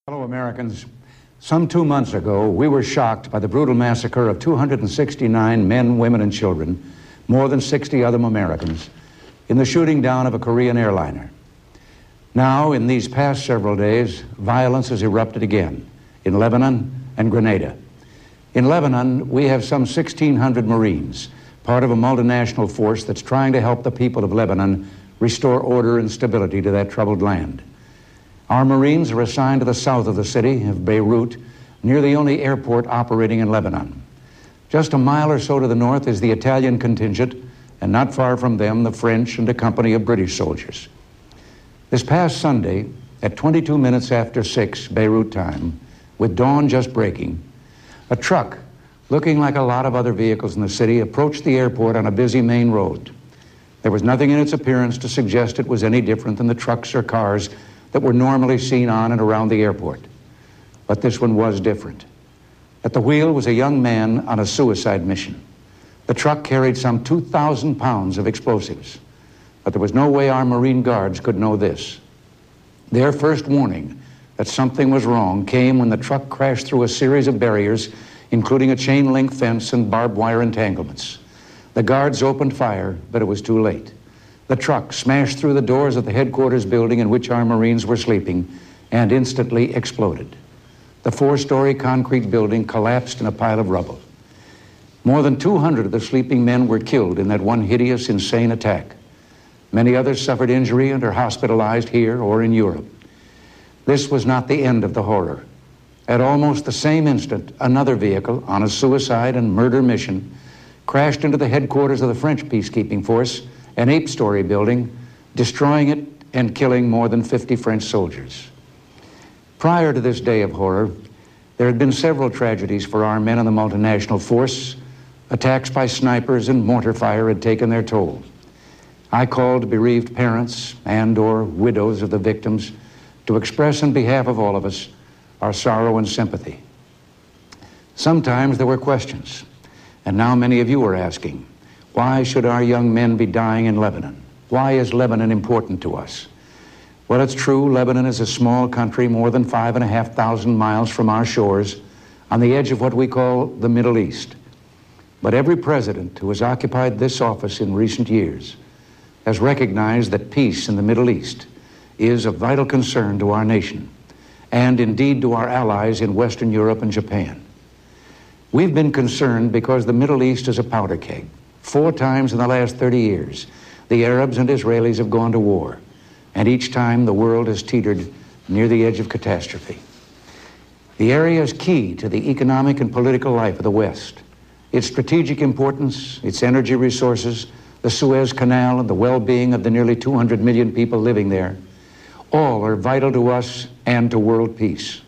Fellow Americans, some 2 months ago, we were shocked by the brutal massacre of 269 men, women, and children, more than 60 other Americans, in the shooting down of a Korean airliner. Now, in these past several days, violence has erupted again in Lebanon and Grenada. In Lebanon, we have some 1,600 Marines, part of a multinational force that's trying to help the people of Lebanon restore order and stability to that troubled land. Our Marines are assigned to the south of the city of Beirut, near the only airport operating in Lebanon. Just a mile or so to the north is the Italian contingent, and not far from them, the French and a company of British soldiers. This past Sunday, at 22 minutes after 6 Beirut time, with dawn just breaking, a truck, looking like a lot of other vehicles in the city, approached the airport on a busy main road. There was nothing in its appearance to suggest it was any different than the trucks or cars that were normally seen on and around the airport. But this one was different. At the wheel was a young man on a suicide mission. The truck carried some 2,000 pounds of explosives. But there was no way our Marine guards could know this. Their first warning that something was wrong came when the truck crashed through a series of barriers, including a chain-link fence and barbed wire entanglements. The guards opened fire, but it was too late. The truck smashed through the doors of the headquarters building in which our Marines were sleeping and instantly exploded. The 4-story concrete building collapsed in a pile of rubble. More than 200 of the sleeping men were killed in that one hideous, insane attack. Many others suffered injury and are hospitalized here or in Europe. This was not the end of the horror. At almost the same instant, another vehicle on a suicide and murder mission crashed into the headquarters of the French peacekeeping force, an 8-story building, destroying it and killing more than 50 French soldiers. Prior to this day of horror, there had been several tragedies for our men in the multinational force. Attacks by snipers and mortar fire had taken their toll. I called bereaved parents and/or widows of the victims to express on behalf of all of us our sorrow and sympathy. Sometimes there were questions, and now many of you are asking, why should our young men be dying in Lebanon? Why is Lebanon important to us? Well, it's true, Lebanon is a small country more than 5,500 miles from our shores on the edge of what we call the Middle East. But every president who has occupied this office in recent years has recognized that peace in the Middle East is of vital concern to our nation and indeed to our allies in Western Europe and Japan. We've been concerned because the Middle East is a powder keg. 4 times in the last 30 years, the Arabs and Israelis have gone to war, and each time the world has teetered near the edge of catastrophe. The area is key to the economic and political life of the West. Its strategic importance, its energy resources, the Suez Canal, and the well-being of the nearly 200 million people living there, all are vital to us and to world peace.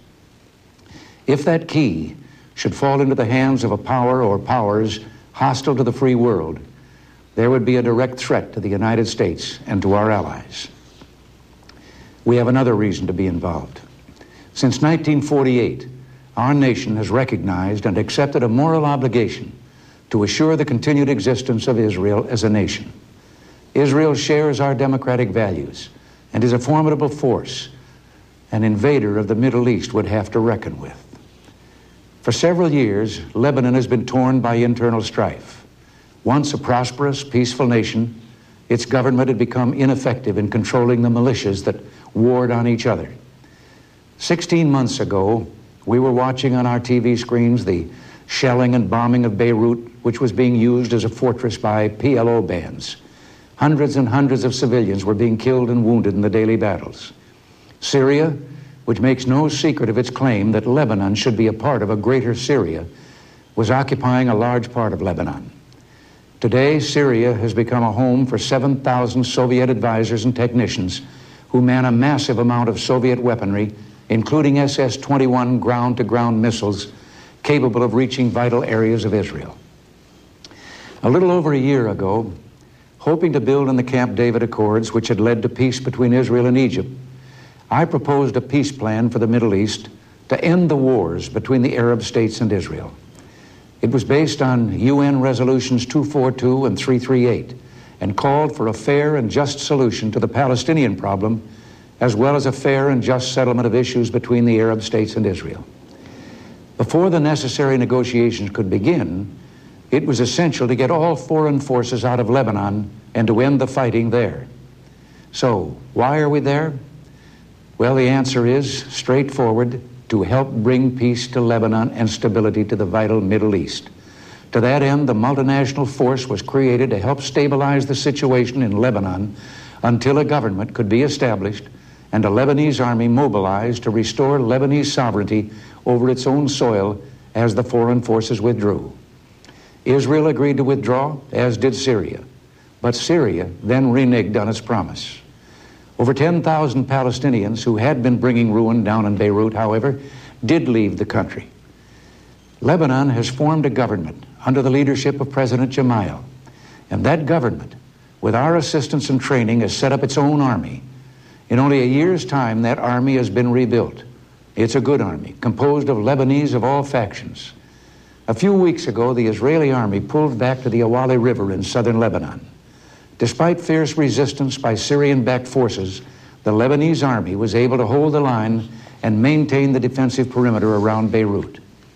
If that key should fall into the hands of a power or powers hostile to the free world, there would be a direct threat to the United States and to our allies. We have another reason to be involved. Since 1948, our nation has recognized and accepted a moral obligation to assure the continued existence of Israel as a nation. Israel shares our democratic values and is a formidable force an invader of the Middle East would have to reckon with. For several years, Lebanon has been torn by internal strife. Once a prosperous, peaceful nation, its government had become ineffective in controlling the militias that warred on each other. 16 months ago, we were watching on our TV screens the shelling and bombing of Beirut, which was being used as a fortress by PLO bands. Hundreds and hundreds of civilians were being killed and wounded in the daily battles. Syria, which makes no secret of its claim that Lebanon should be a part of a greater Syria, was occupying a large part of Lebanon. Today, Syria has become a home for 7,000 Soviet advisors and technicians who man a massive amount of Soviet weaponry, including SS-21 ground-to-ground missiles capable of reaching vital areas of Israel. A little over a year ago, hoping to build on the Camp David Accords, which had led to peace between Israel and Egypt, I proposed a peace plan for the Middle East to end the wars between the Arab states and Israel. It was based on UN Resolutions 242 and 338 and called for a fair and just solution to the Palestinian problem as well as a fair and just settlement of issues between the Arab states and Israel. Before the necessary negotiations could begin, it was essential to get all foreign forces out of Lebanon and to end the fighting there. So, why are we there? Well, the answer is straightforward: to help bring peace to Lebanon and stability to the vital Middle East. To that end, the multinational force was created to help stabilize the situation in Lebanon until a government could be established and a Lebanese army mobilized to restore Lebanese sovereignty over its own soil as the foreign forces withdrew. Israel agreed to withdraw, as did Syria, but Syria then reneged on its promise. Over 10,000 Palestinians who had been bringing ruin down in Beirut, however, did leave the country. Lebanon has formed a government under the leadership of President Gemayel, and that government, with our assistance and training, has set up its own army. In only a year's time, that army has been rebuilt. It's a good army, composed of Lebanese of all factions. A few weeks ago, the Israeli army pulled back to the Awali River in southern Lebanon. Despite fierce resistance by Syrian-backed forces, the Lebanese army was able to hold the line and maintain the defensive perimeter around Beirut.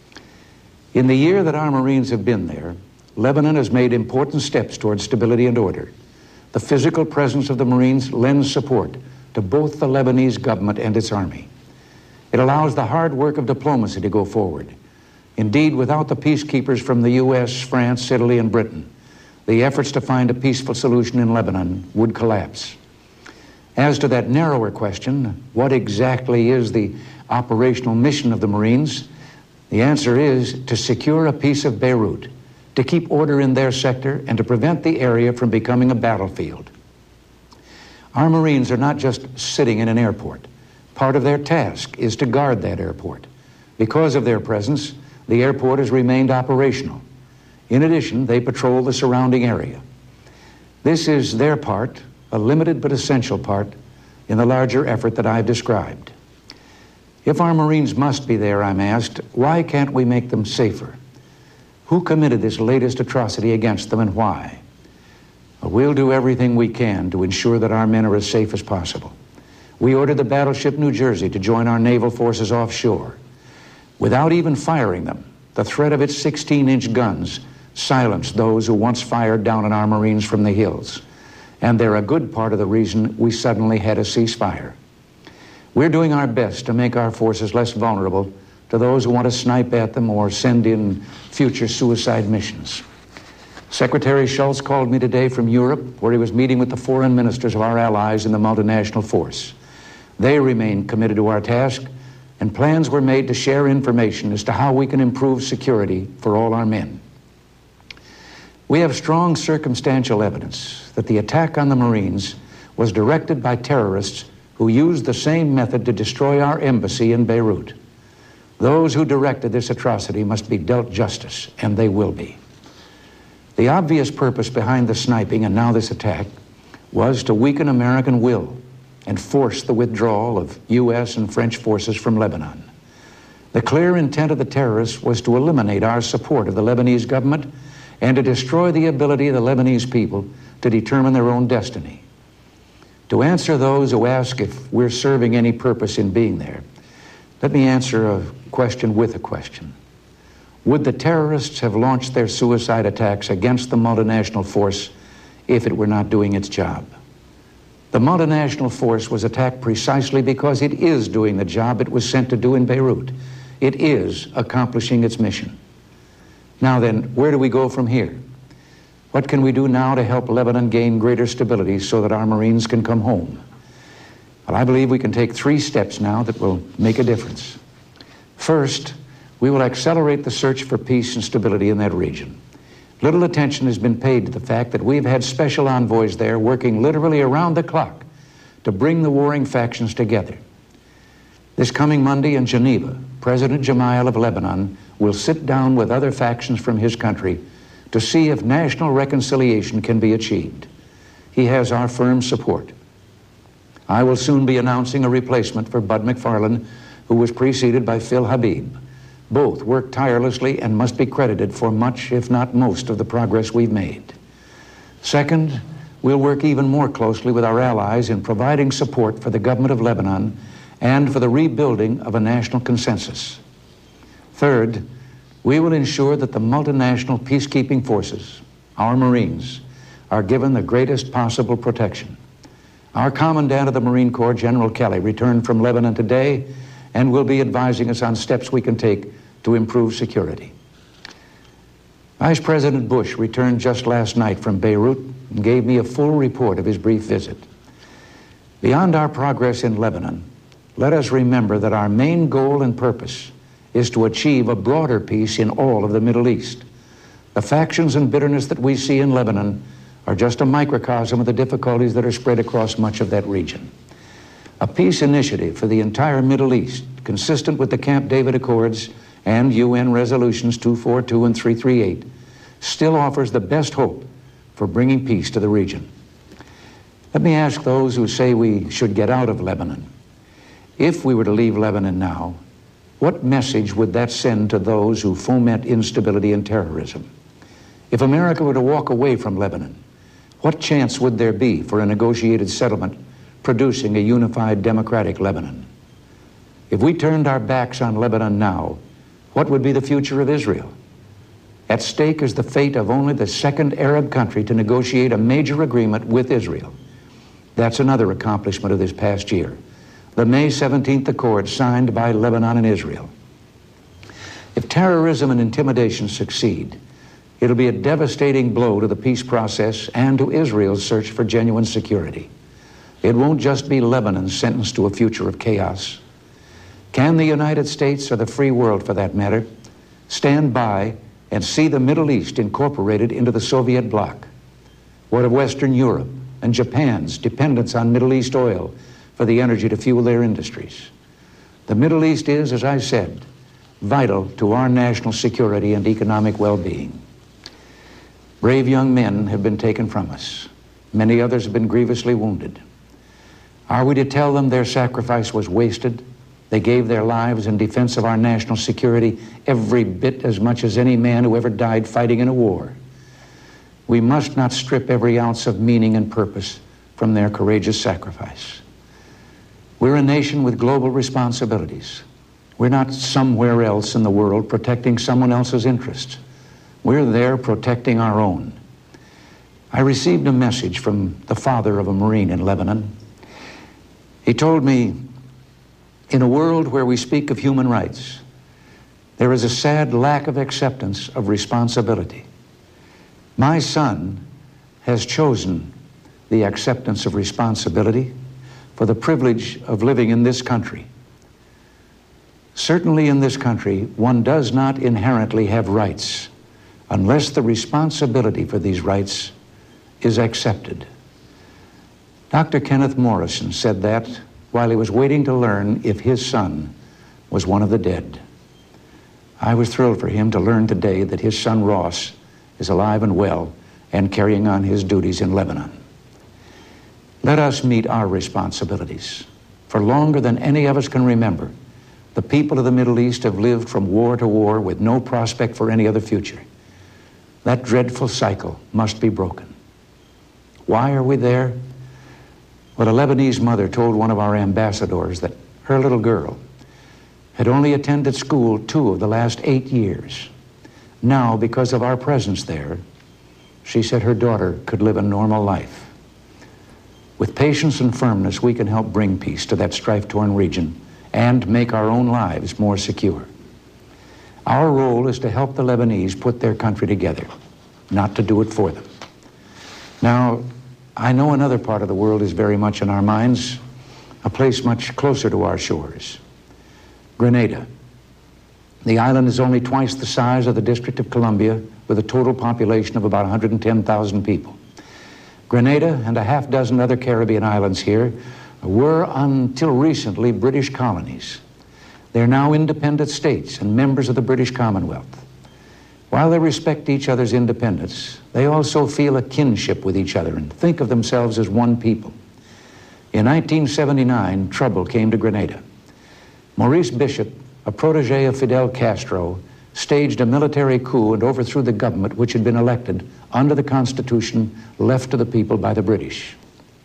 In the year that our Marines have been there, Lebanon has made important steps towards stability and order. The physical presence of the Marines lends support to both the Lebanese government and its army. It allows the hard work of diplomacy to go forward. Indeed, without the peacekeepers from the U.S., France, Italy, and Britain, the efforts to find a peaceful solution in Lebanon would collapse. As to that narrower question, what exactly is the operational mission of the Marines? The answer is to secure a peace of Beirut, to keep order in their sector, and to prevent the area from becoming a battlefield. Our Marines are not just sitting in an airport. Part of their task is to guard that airport. Because of their presence, the airport has remained operational. In addition, they patrol the surrounding area. This is their part, a limited but essential part, in the larger effort that I've described. If our Marines must be there, I'm asked, why can't we make them safer? Who committed this latest atrocity against them and why? Well, we'll do everything we can to ensure that our men are as safe as possible. We ordered the battleship New Jersey to join our naval forces offshore. Without even firing them, the threat of its 16-inch guns silenced those who once fired down on our Marines from the hills. And they're a good part of the reason we suddenly had a ceasefire. We're doing our best to make our forces less vulnerable to those who want to snipe at them or send in future suicide missions. Secretary Shultz called me today from Europe, where he was meeting with the foreign ministers of our allies in the multinational force. They remain committed to our task, and plans were made to share information as to how we can improve security for all our men. We have strong circumstantial evidence that the attack on the Marines was directed by terrorists who used the same method to destroy our embassy in Beirut. Those who directed this atrocity must be dealt justice, and they will be. The obvious purpose behind the sniping and now this attack was to weaken American will and force the withdrawal of U.S. and French forces from Lebanon. The clear intent of the terrorists was to eliminate our support of the Lebanese government and to destroy the ability of the Lebanese people to determine their own destiny. To answer those who ask if we're serving any purpose in being there, let me answer a question with a question. Would the terrorists have launched their suicide attacks against the multinational force if it were not doing its job? The multinational force was attacked precisely because it is doing the job it was sent to do in Beirut. It is accomplishing its mission. Now then, where do we go from here? What can we do now to help Lebanon gain greater stability so that our Marines can come home? Well, I believe we can take 3 steps now that will make a difference. First, we will accelerate the search for peace and stability in that region. Little attention has been paid to the fact that we've had special envoys there working literally around the clock to bring the warring factions together. This coming Monday in Geneva, President Gemayel of Lebanon will sit down with other factions from his country to see if national reconciliation can be achieved. He has our firm support. I will soon be announcing a replacement for Bud McFarlane, who was preceded by Phil Habib. Both worked tirelessly and must be credited for much, if not most, of the progress we've made. Second, we'll work even more closely with our allies in providing support for the government of Lebanon and for the rebuilding of a national consensus. Third, we will ensure that the multinational peacekeeping forces, our Marines, are given the greatest possible protection. Our Commandant of the Marine Corps, General Kelly, returned from Lebanon today and will be advising us on steps we can take to improve security. Vice President Bush returned just last night from Beirut and gave me a full report of his brief visit. Beyond our progress in Lebanon, let us remember that our main goal and purpose is to achieve a broader peace in all of the Middle East. The factions and bitterness that we see in Lebanon are just a microcosm of the difficulties that are spread across much of that region. A peace initiative for the entire Middle East, consistent with the Camp David Accords and UN Resolutions 242 and 338, still offers the best hope for bringing peace to the region. Let me ask those who say we should get out of Lebanon. If we were to leave Lebanon now, what message would that send to those who foment instability and terrorism? If America were to walk away from Lebanon, what chance would there be for a negotiated settlement producing a unified democratic Lebanon? If we turned our backs on Lebanon now, what would be the future of Israel? At stake is the fate of only the second Arab country to negotiate a major agreement with Israel. That's another accomplishment of this past year. The May 17th Accord signed by Lebanon and Israel. If terrorism and intimidation succeed, it'll be a devastating blow to the peace process and to Israel's search for genuine security. It won't just be Lebanon sentenced to a future of chaos. Can the United States, or the free world for that matter, stand by and see the Middle East incorporated into the Soviet bloc? What of Western Europe and Japan's dependence on Middle East oil for the energy to fuel their industries? The Middle East is, as I said, vital to our national security and economic well-being. Brave young men have been taken from us. Many others have been grievously wounded. Are we to tell them their sacrifice was wasted? They gave their lives in defense of our national security every bit as much as any man who ever died fighting in a war. We must not strip every ounce of meaning and purpose from their courageous sacrifice. We're a nation with global responsibilities. We're not somewhere else in the world protecting someone else's interests. We're there protecting our own. I received a message from the father of a Marine in Lebanon. He told me, in a world where we speak of human rights, there is a sad lack of acceptance of responsibility. My son has chosen the acceptance of responsibility for the privilege of living in this country. Certainly in this country, one does not inherently have rights unless the responsibility for these rights is accepted. Dr. Kenneth Morrison said that while he was waiting to learn if his son was one of the dead. I was thrilled for him to learn today that his son Ross is alive and well and carrying on his duties in Lebanon. Let us meet our responsibilities. For longer than any of us can remember, the people of the Middle East have lived from war to war with no prospect for any other future. That dreadful cycle must be broken. Why are we there? Well, a Lebanese mother told one of our ambassadors that her little girl had only attended school 2 of the last 8 years. Now, because of our presence there, she said her daughter could live a normal life. With patience and firmness, we can help bring peace to that strife-torn region and make our own lives more secure. Our role is to help the Lebanese put their country together, not to do it for them. Now, I know another part of the world is very much in our minds, a place much closer to our shores. Grenada. The island is only twice the size of the District of Columbia, with a total population of about 110,000 people. Grenada and a half dozen other Caribbean islands here were, until recently, British colonies. They're now independent states and members of the British Commonwealth. While they respect each other's independence, they also feel a kinship with each other and think of themselves as one people. In 1979, trouble came to Grenada. Maurice Bishop, a protege of Fidel Castro, staged a military coup and overthrew the government which had been elected under the Constitution left to the people by the British.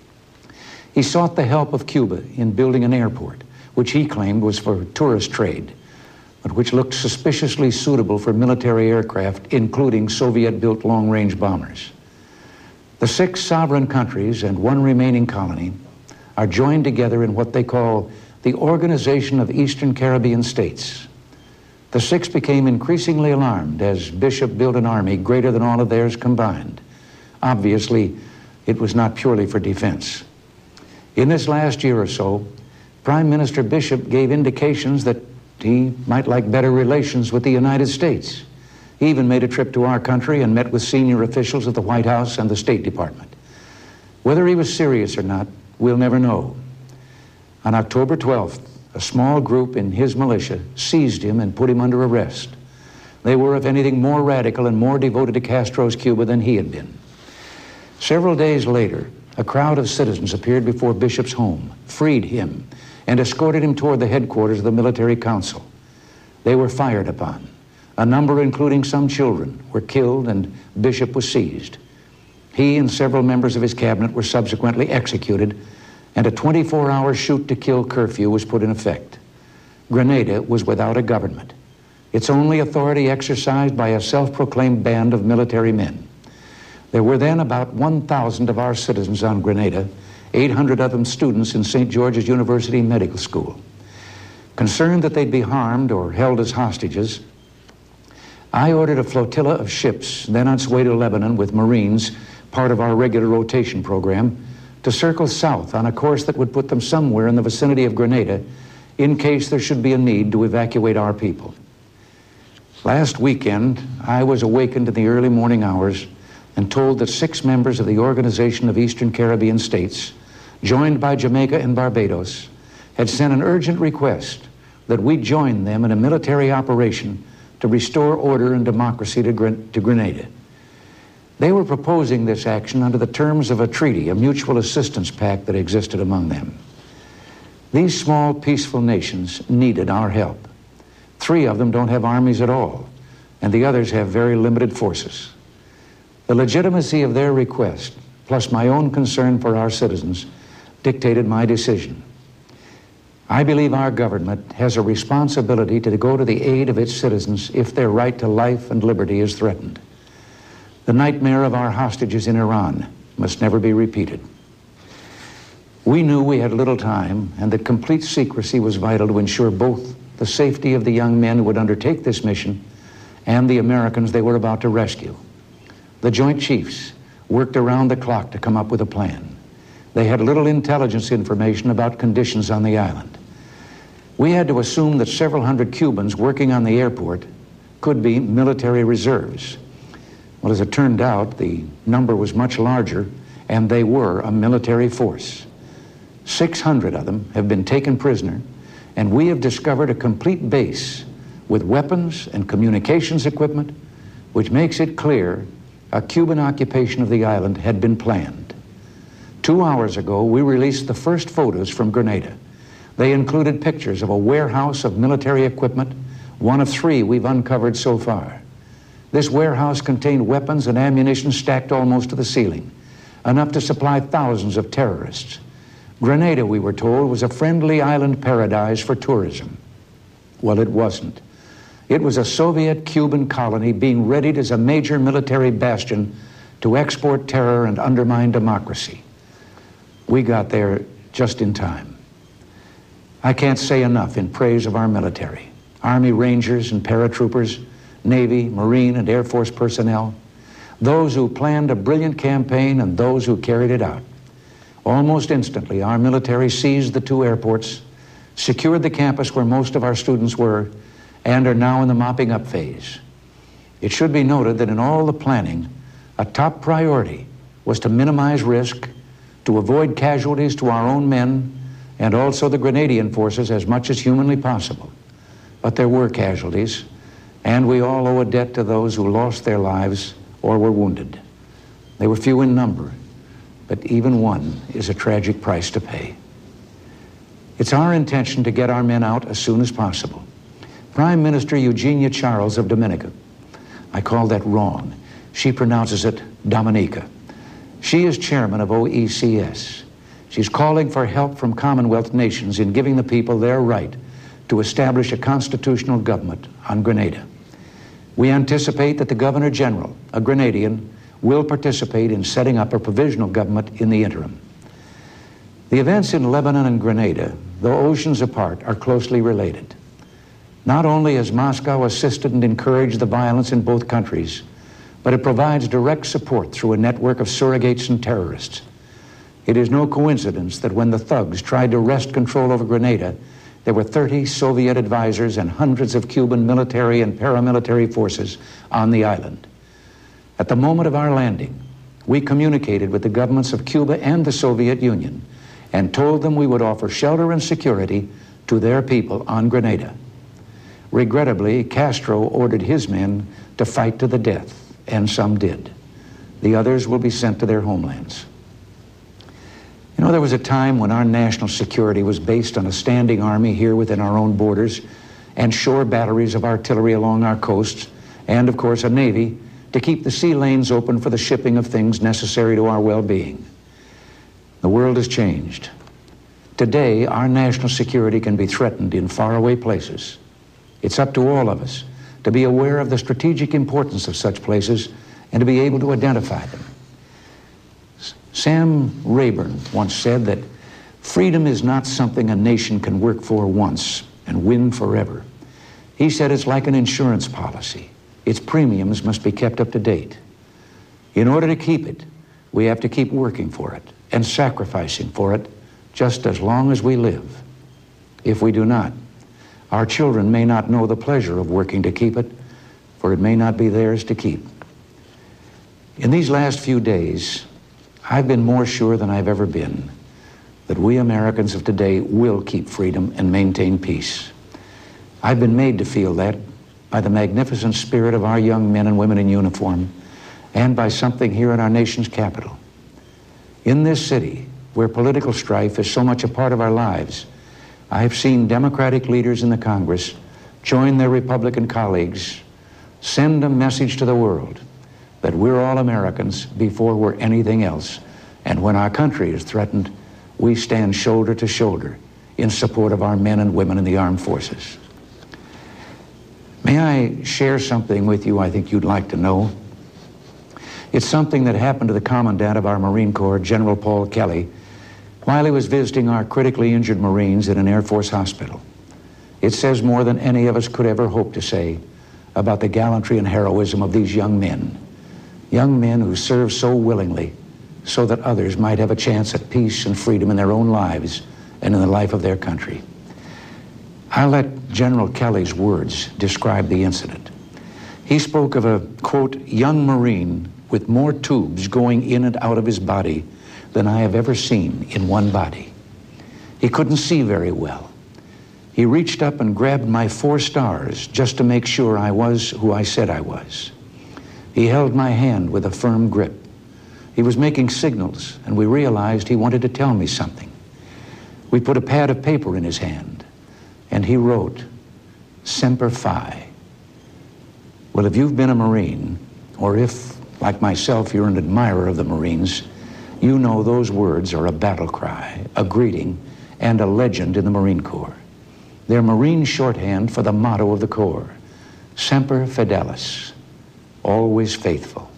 He sought the help of Cuba in building an airport, which he claimed was for tourist trade, but which looked suspiciously suitable for military aircraft, including Soviet-built long-range bombers. The 6 sovereign countries and 1 remaining colony are joined together in what they call the Organization of Eastern Caribbean States. The 6 became increasingly alarmed as Bishop built an army greater than all of theirs combined. Obviously, it was not purely for defense. In this last year or so, Prime Minister Bishop gave indications that he might like better relations with the United States. He even made a trip to our country and met with senior officials at the White House and the State Department. Whether he was serious or not, we'll never know. On October 12th, a small group in his militia seized him and put him under arrest. They were, if anything, more radical and more devoted to Castro's Cuba than he had been. Several days later, a crowd of citizens appeared before Bishop's home, freed him, and escorted him toward the headquarters of the military council. They were fired upon. A number, including some children, were killed and Bishop was seized. He and several members of his cabinet were subsequently executed, and a 24-hour shoot-to-kill curfew was put in effect. Grenada was without a government, its only authority exercised by a self-proclaimed band of military men. There were then about 1,000 of our citizens on Grenada, 800 of them students in St. George's University Medical School. Concerned that they'd be harmed or held as hostages, I ordered a flotilla of ships, then on its way to Lebanon with Marines, part of our regular rotation program, to circle south on a course that would put them somewhere in the vicinity of Grenada in case there should be a need to evacuate our people. Last weekend, I was awakened in the early morning hours and told that 6 members of the Organization of Eastern Caribbean States, joined by Jamaica and Barbados, had sent an urgent request that we join them in a military operation to restore order and democracy to Grenada. They were proposing this action under the terms of a treaty, a mutual assistance pact that existed among them. These small, peaceful nations needed our help. 3 of them don't have armies at all, and the others have very limited forces. The legitimacy of their request, plus my own concern for our citizens, dictated my decision. I believe our government has a responsibility to go to the aid of its citizens if their right to life and liberty is threatened. The nightmare of our hostages in Iran must never be repeated. We knew we had little time and that complete secrecy was vital to ensure both the safety of the young men who would undertake this mission and the Americans they were about to rescue. The Joint Chiefs worked around the clock to come up with a plan. They had little intelligence information about conditions on the island. We had to assume that several hundred Cubans working on the airport could be military reserves. Well, as it turned out, the number was much larger, and they were a military force. 600 of them have been taken prisoner, and we have discovered a complete base with weapons and communications equipment, which makes it clear a Cuban occupation of the island had been planned. 2 hours ago, we released the first photos from Grenada. They included pictures of a warehouse of military equipment, one of 3 we've uncovered so far. This warehouse contained weapons and ammunition stacked almost to the ceiling, enough to supply thousands of terrorists. Grenada, we were told, was a friendly island paradise for tourism. Well, it wasn't. It was a Soviet-Cuban colony being readied as a major military bastion to export terror and undermine democracy. We got there just in time. I can't say enough in praise of our military, Army Rangers and paratroopers, Navy, Marine, and Air Force personnel, those who planned a brilliant campaign and those who carried it out. Almost instantly, our military seized the 2 airports, secured the campus where most of our students were, and are now in the mopping up phase. It should be noted that in all the planning, a top priority was to minimize risk, to avoid casualties to our own men and also the Grenadian forces as much as humanly possible. But there were casualties, and we all owe a debt to those who lost their lives or were wounded. They were few in number, but even one is a tragic price to pay. It's our intention to get our men out as soon as possible. Prime Minister Eugenia Charles of Dominica. I call that wrong. She pronounces it Dominica. She is chairman of OECS. She's calling for help from Commonwealth nations in giving the people their right to establish a constitutional government on Grenada. We anticipate that the Governor General, a Grenadian, will participate in setting up a provisional government in the interim. The events in Lebanon and Grenada, though oceans apart, are closely related. Not only has Moscow assisted and encouraged the violence in both countries, but it provides direct support through a network of surrogates and terrorists. It is no coincidence that when the thugs tried to wrest control over Grenada, there were 30 Soviet advisors and hundreds of Cuban military and paramilitary forces on the island. At the moment of our landing, we communicated with the governments of Cuba and the Soviet Union and told them we would offer shelter and security to their people on Grenada. Regrettably, Castro ordered his men to fight to the death, and some did. The others will be sent to their homelands. You know, there was a time when our national security was based on a standing army here within our own borders and shore batteries of artillery along our coasts, and of course a navy to keep the sea lanes open for the shipping of things necessary to our well-being. The world has changed. Today, our national security can be threatened in faraway places. It's up to all of us to be aware of the strategic importance of such places and to be able to identify them. Sam Rayburn once said that freedom is not something a nation can work for once and win forever. He said it's like an insurance policy. Its premiums must be kept up to date. In order to keep it, we have to keep working for it and sacrificing for it just as long as we live. If we do not, our children may not know the pleasure of working to keep it, for it may not be theirs to keep. In these last few days, I've been more sure than I've ever been that we Americans of today will keep freedom and maintain peace. I've been made to feel that by the magnificent spirit of our young men and women in uniform and by something here in our nation's capital. In this city, where political strife is so much a part of our lives, I have seen Democratic leaders in the Congress join their Republican colleagues, send a message to the world that we're all Americans before we're anything else, and when our country is threatened, we stand shoulder to shoulder in support of our men and women in the armed forces. May I share something with you I think you'd like to know? It's something that happened to the Commandant of our Marine Corps, General Paul Kelly, while he was visiting our critically injured Marines in an Air Force hospital. It says more than any of us could ever hope to say about the gallantry and heroism of these young men who serve so willingly so that others might have a chance at peace and freedom in their own lives and in the life of their country. I'll let General Kelly's words describe the incident. He spoke of a, quote, young Marine with more tubes going in and out of his body than I have ever seen in one body. He couldn't see very well. He reached up and grabbed my 4 stars just to make sure I was who I said I was. He held my hand with a firm grip. He was making signals, and we realized he wanted to tell me something. We put a pad of paper in his hand, and he wrote, Semper Fi. Well, if you've been a Marine, or if, like myself, you're an admirer of the Marines, you know those words are a battle cry, a greeting, and a legend in the Marine Corps. They're Marine shorthand for the motto of the Corps, Semper Fidelis, always faithful.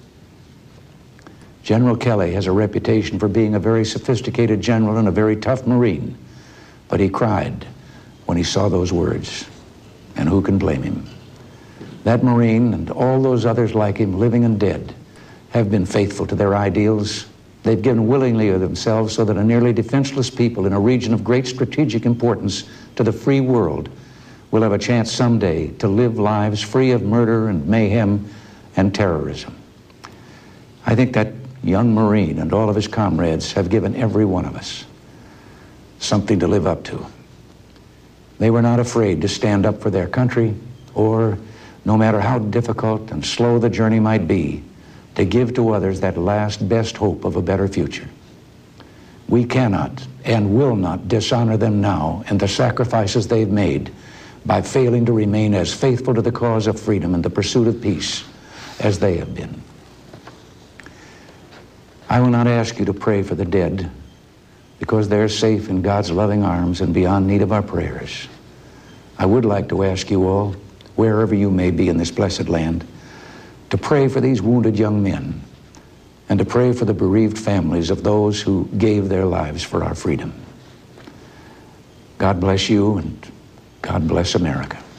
General Kelly has a reputation for being a very sophisticated general and a very tough Marine, but he cried when he saw those words, and who can blame him? That Marine and all those others like him, living and dead, have been faithful to their ideals. They've given willingly of themselves so that a nearly defenseless people in a region of great strategic importance to the free world will have a chance someday to live lives free of murder and mayhem and terrorism. I think that young Marine and all of his comrades have given every one of us something to live up to. They were not afraid to stand up for their country, or, no matter how difficult and slow the journey might be, to give to others that last best hope of a better future. We cannot and will not dishonor them now and the sacrifices they've made by failing to remain as faithful to the cause of freedom and the pursuit of peace as they have been. I will not ask you to pray for the dead, because they're safe in God's loving arms and beyond need of our prayers. I would like to ask you all, wherever you may be in this blessed land, to pray for these wounded young men and to pray for the bereaved families of those who gave their lives for our freedom. God bless you, and God bless America.